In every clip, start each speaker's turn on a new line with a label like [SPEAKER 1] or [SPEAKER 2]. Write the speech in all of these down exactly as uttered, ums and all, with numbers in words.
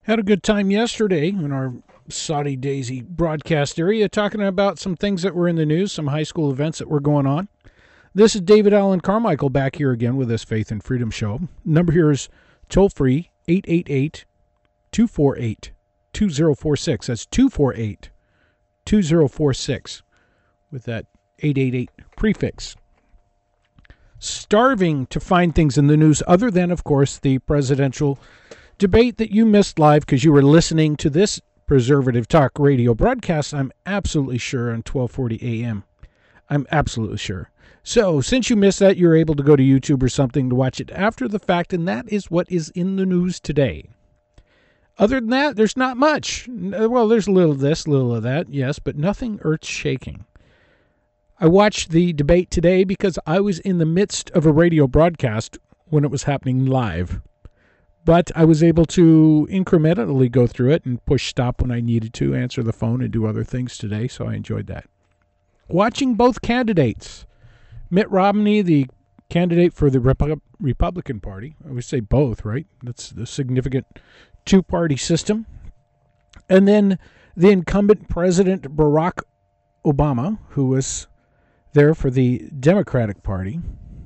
[SPEAKER 1] Had a good time yesterday in our Saudi Daisy broadcast area talking about some things that were in the news, some high school events that were going on. This is David Allen Carmichael back here again with this Faith and Freedom Show. Number here is toll-free eight eight eight, two four eight, two zero four six. That's two four eight, two zero four six with that eight eight eight prefix. Starving to find things in the news other than, of course, the presidential debate that you missed live because you were listening to this Preservative Talk radio broadcast, I'm absolutely sure, on twelve forty A M. I'm absolutely sure. So, since you missed that, you're able to go to YouTube or something to watch it after the fact, and that is what is in the news today. Other than that, there's not much. Well, there's a little of this, a little of that, yes, but nothing earth-shaking. I watched the debate today because I was in the midst of a radio broadcast when it was happening live. But I was able to incrementally go through it and push stop when I needed to, answer the phone, and do other things today, so I enjoyed that. Watching both candidates, Mitt Romney, the candidate for the Repu- Republican Party, I would say both, right? That's the significant two-party system. And then the incumbent President Barack Obama, who was there for the Democratic Party.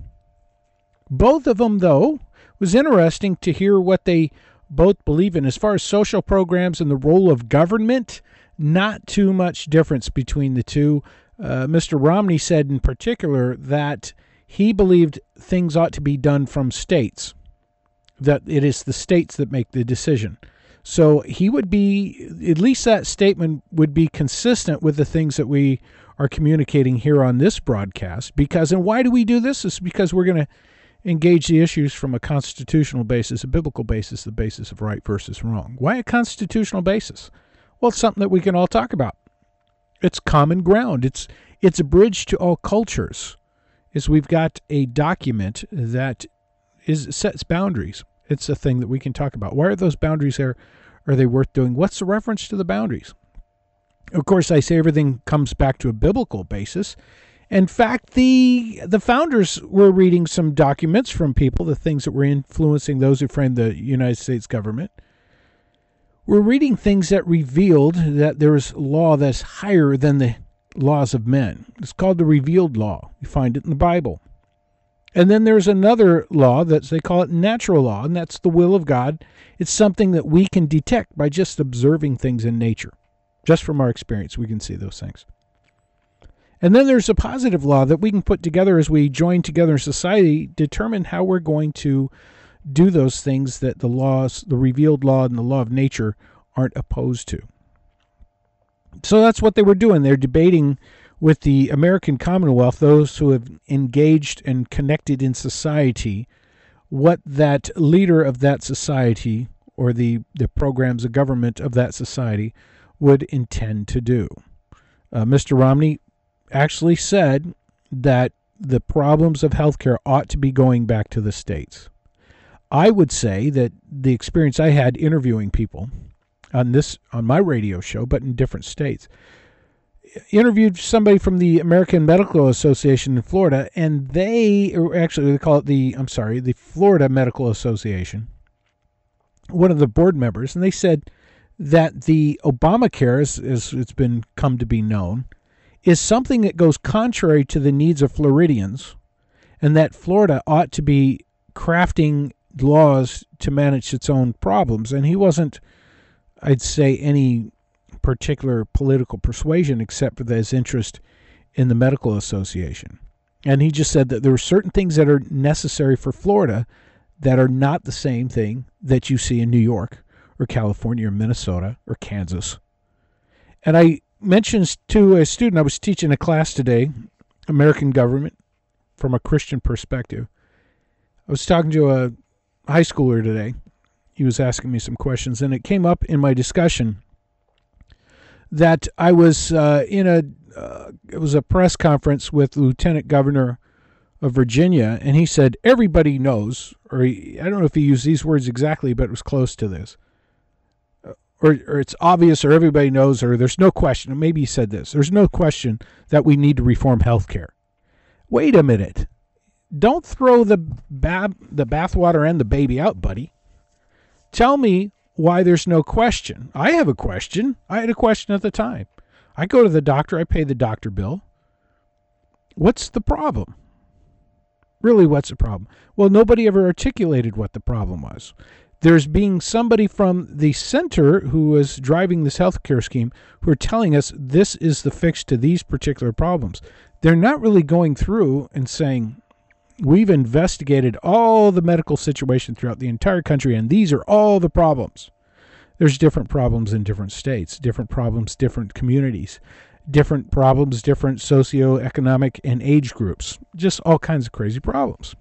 [SPEAKER 1] Both of them, though, was interesting to hear what they both believe in. As far as social programs and the role of government, not too much difference between the two. Uh, Mister Romney said in particular that he believed things ought to be done from states, that it is the states that make the decision. So he would be, at least that statement would be consistent with the things that we are communicating here on this broadcast. Because, and why do we do this? It's because we're going to engage the issues from a constitutional basis, a biblical basis, the basis of right versus wrong. Why a constitutional basis? Well, it's something that we can all talk about. It's common ground. It's it's a bridge to all cultures. Is we've got a document that is sets boundaries. It's a thing that we can talk about. Why are those boundaries there? Are they worth doing? What's the reference to the boundaries? Of course, I say everything comes back to a biblical basis. In fact, the the founders were reading some documents from people, the things that were influencing those who framed the United States government. We're reading things that revealed that there is law that's higher than the laws of men. It's called the revealed law. You find it in the Bible. And then there's another law that they call it natural law, and that's the will of God. It's something that we can detect by just observing things in nature. Just from our experience, we can see those things. And then there's a positive law that we can put together as we join together in society, determine how we're going to do those things that the laws, the revealed law and the law of nature aren't opposed to. So that's what they were doing. They're debating with the American Commonwealth, those who have engaged and connected in society, what that leader of that society or the, the programs of government of that society would intend to do. Uh, Mister Romney actually said that the problems of healthcare ought to be going back to the states. I would say that the experience I had interviewing people on this on my radio show, but in different states, interviewed somebody from the American Medical Association in Florida, and they, or actually they call it the, I'm sorry, the Florida Medical Association, one of the board members, and they said that the Obamacare, as, as it's been come to be known, is something that goes contrary to the needs of Floridians, and that Florida ought to be crafting laws to manage its own problems. And he wasn't, I'd say, any particular political persuasion except for his interest in the medical association. And he just said that there are certain things that are necessary for Florida that are not the same thing that you see in New York or California or Minnesota or Kansas. And I mentioned to a student, I was teaching a class today, American government from a Christian perspective. I was talking to a high schooler today. He was asking me some questions, and it came up in my discussion that I was uh, in a, uh, it was a press conference with the Lieutenant Governor of Virginia, and he said, everybody knows, or he, I don't know if he used these words exactly, but it was close to this. Or, or it's obvious, or everybody knows, or there's no question. Maybe he said this. There's no question that we need to reform health care. Wait a minute. Don't throw the bab, the bathwater and the baby out, buddy. Tell me why there's no question. I have a question. I had a question at the time. I go to the doctor. I pay the doctor bill. What's the problem? Really, what's the problem? Well, nobody ever articulated what the problem was. There's being somebody from the center who was driving this healthcare scheme who are telling us this is the fix to these particular problems. They're not really going through and saying, we've investigated all the medical situation throughout the entire country, and these are all the problems. There's different problems in different states, different problems, different communities, different problems, different socioeconomic and age groups, just all kinds of crazy problems.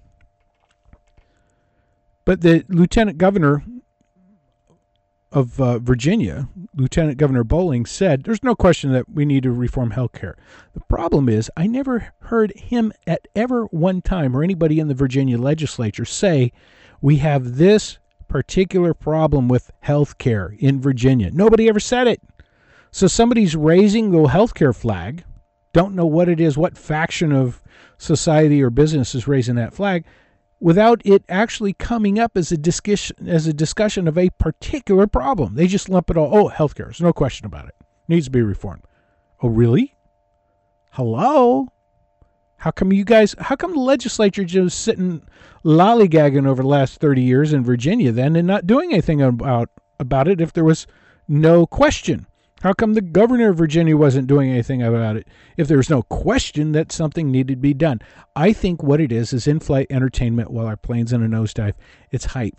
[SPEAKER 1] But the lieutenant governor of uh, Virginia, Lieutenant Governor Bowling, said there's no question that we need to reform health care. The problem is I never heard him at ever one time or anybody in the Virginia legislature say we have this particular problem with health care in Virginia. Nobody ever said it. So somebody's raising the health care flag, don't know what it is, what faction of society or business is raising that flag, without it actually coming up as a discussion as a discussion of a particular problem. They just lump it all. Oh, healthcare. There's no question about it. Needs to be reformed. Oh, really? Hello? How come you guys, how come the legislature just sitting lollygagging over the last thirty years in Virginia then and not doing anything about, about it if there was no question? How come the governor of Virginia wasn't doing anything about it if there was no question that something needed to be done? I think what it is is in-flight entertainment while our plane's in a nosedive. It's hype.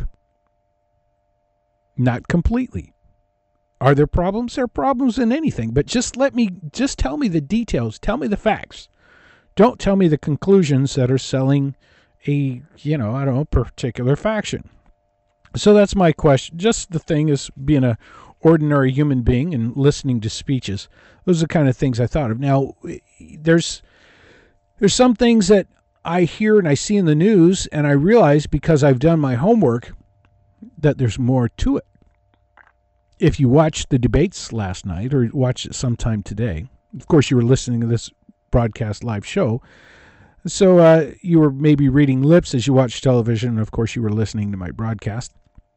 [SPEAKER 1] Not completely. Are there problems? There are problems in anything, but just let me, just tell me the details. Tell me the facts. Don't tell me the conclusions that are selling a, you know, I don't know, particular faction. So that's my question. Just the thing is being a ordinary human being and listening to speeches. Those are the kind of things I thought of. Now, there's there's some things that I hear and I see in the news, and I realize because I've done my homework that there's more to it. If you watched the debates last night or watched it sometime today, of course you were listening to this broadcast live show, so uh, you were maybe reading lips as you watched television, and of course you were listening to my broadcast.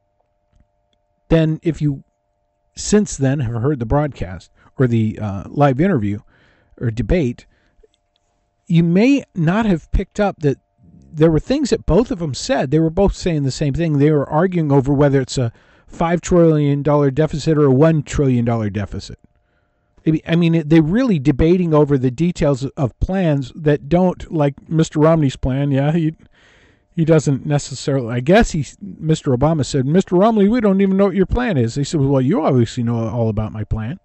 [SPEAKER 1] Then if you since then have heard the broadcast or the uh, live interview or debate, you may not have picked up that there were things that both of them said. They were both saying the same thing. They were arguing over whether it's a five trillion dollars deficit or a one trillion dollars deficit. I mean, they're really debating over the details of plans that don't, like Mister Romney's plan. Yeah, he he doesn't necessarily, I guess he, Mister Obama said, Mister Romney, we don't even know what your plan is. They said, well, you obviously know all about my plan.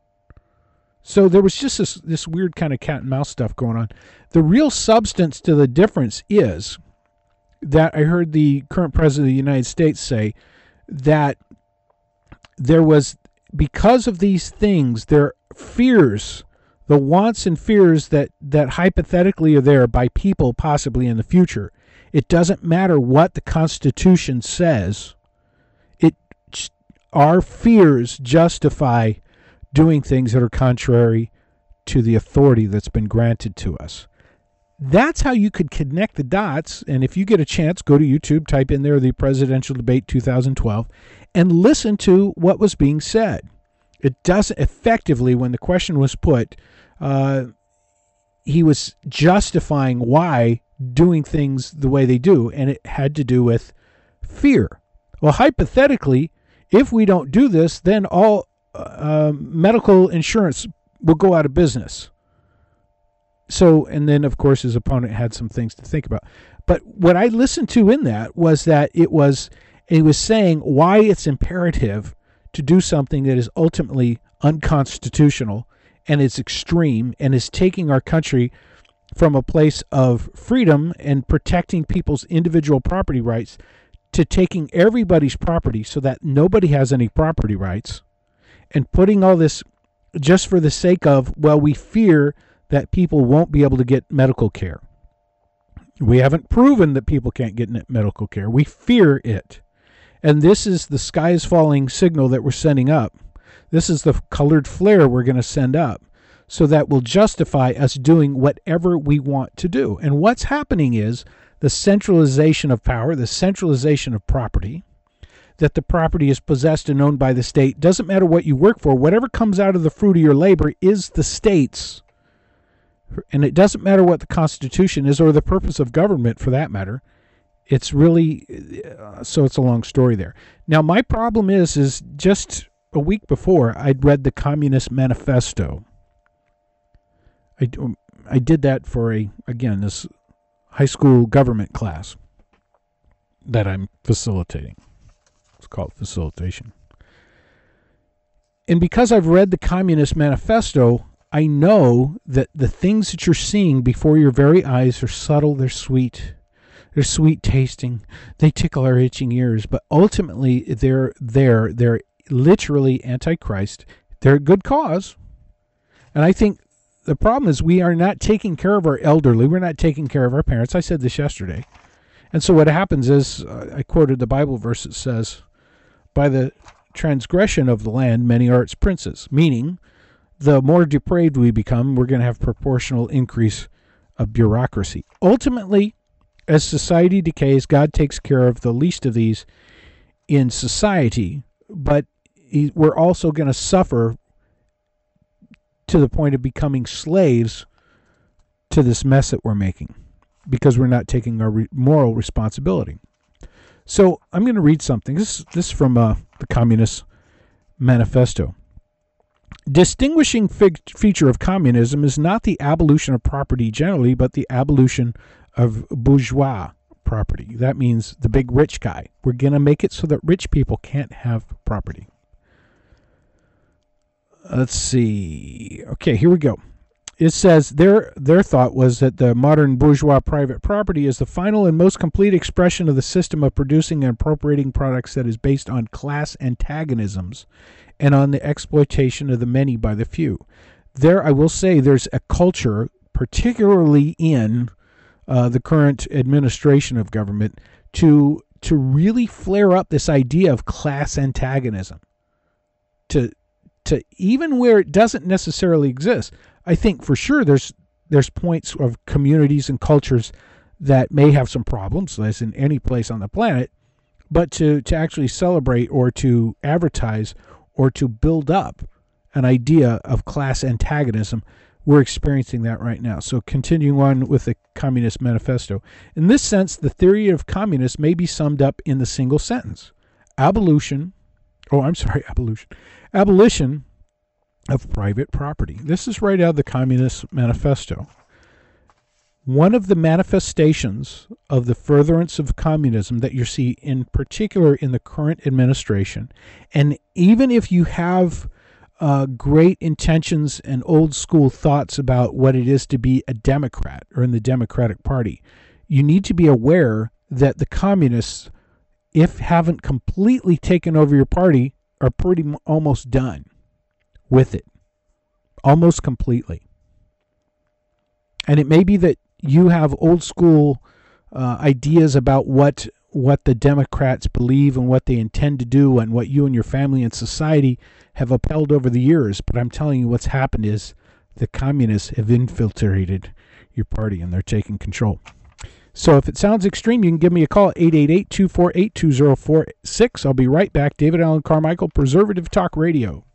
[SPEAKER 1] So there was just this, this weird kind of cat and mouse stuff going on. The real substance to the difference is that I heard the current president of the United States say that there was, because of these things, their fears, the wants and fears that, that hypothetically are there by people possibly in the future, it doesn't matter what the Constitution says. It, our fears justify doing things that are contrary to the authority that's been granted to us. That's how you could connect the dots. And if you get a chance, go to YouTube, type in there the presidential debate two thousand twelve, and listen to what was being said. It doesn't effectively, when the question was put, uh, he was justifying why doing things the way they do, and it had to do with fear. Well, hypothetically, if we don't do this, then all uh, medical insurance will go out of business. So, and then, of course, his opponent had some things to think about. But what I listened to in that was that it was, it was saying why it's imperative to do something that is ultimately unconstitutional and is extreme and is taking our country from a place of freedom and protecting people's individual property rights to taking everybody's property so that nobody has any property rights, and putting all this just for the sake of, well, we fear that people won't be able to get medical care. We haven't proven that people can't get medical care. We fear it. And this is the sky is falling signal that we're sending up. This is the colored flare we're going to send up, so that will justify us doing whatever we want to do. And what's happening is the centralization of power, the centralization of property, that the property is possessed and owned by the state. Doesn't matter what you work for. Whatever comes out of the fruit of your labor is the state's. And it doesn't matter what the Constitution is or the purpose of government for that matter. It's really, uh, so it's a long story there. Now, my problem is, is just a week before, I'd read the Communist Manifesto. I, I did that for a, again, this high school government class that I'm facilitating. It's called facilitation. And because I've read the Communist Manifesto, I know that the things that you're seeing before your very eyes are subtle, they're sweet, they're sweet tasting, they tickle our itching ears, but ultimately they're there, they're literally anti-Christ, they're a good cause. And I think the problem is we are not taking care of our elderly, we're not taking care of our parents. I said this yesterday. And so what happens is, uh, I quoted the Bible verse that says, by the transgression of the land, many are its princes, meaning the more depraved we become, we're going to have proportional increase of bureaucracy. Ultimately, as society decays, God takes care of the least of these in society, but he, we're also going to suffer to the point of becoming slaves to this mess that we're making because we're not taking our re- moral responsibility. So I'm going to read something. This, this is from uh, the Communist Manifesto. Distinguishing fig- feature of communism is not the abolition of property generally, but the abolition of bourgeois property. That means the big rich guy. We're going to make it so that rich people can't have property. Let's see. Okay, here we go. It says their their thought was that the modern bourgeois private property is the final and most complete expression of the system of producing and appropriating products that is based on class antagonisms and on the exploitation of the many by the few. There, I will say, there's a culture, particularly in uh, the current administration of government, to to really flare up this idea of class antagonism. To to even where it doesn't necessarily exist. I think for sure there's there's points of communities and cultures that may have some problems, as in any place on the planet, but to, to actually celebrate or to advertise or to build up an idea of class antagonism, we're experiencing that right now. So continuing on with the Communist Manifesto. In this sense, the theory of communists may be summed up in the single sentence. Abolition, oh, I'm sorry, abolition. Abolition of private property. This is right out of the Communist Manifesto. One of the manifestations of the furtherance of communism that you see in particular in the current administration, and even if you have uh, great intentions and old school thoughts about what it is to be a Democrat or in the Democratic Party, you need to be aware that the communists, if haven't completely taken over your party, are pretty m- almost done with it, almost completely. And it may be that you have old school uh, ideas about what what the Democrats believe and what they intend to do and what you and your family and society have upheld over the years. But I'm telling you, what's happened is the communists have infiltrated your party and they're taking control. So if it sounds extreme, you can give me a call at eight eight eight, two four eight, two zero four six. I'll be right back. David Allen Carmichael, Preservative Talk Radio.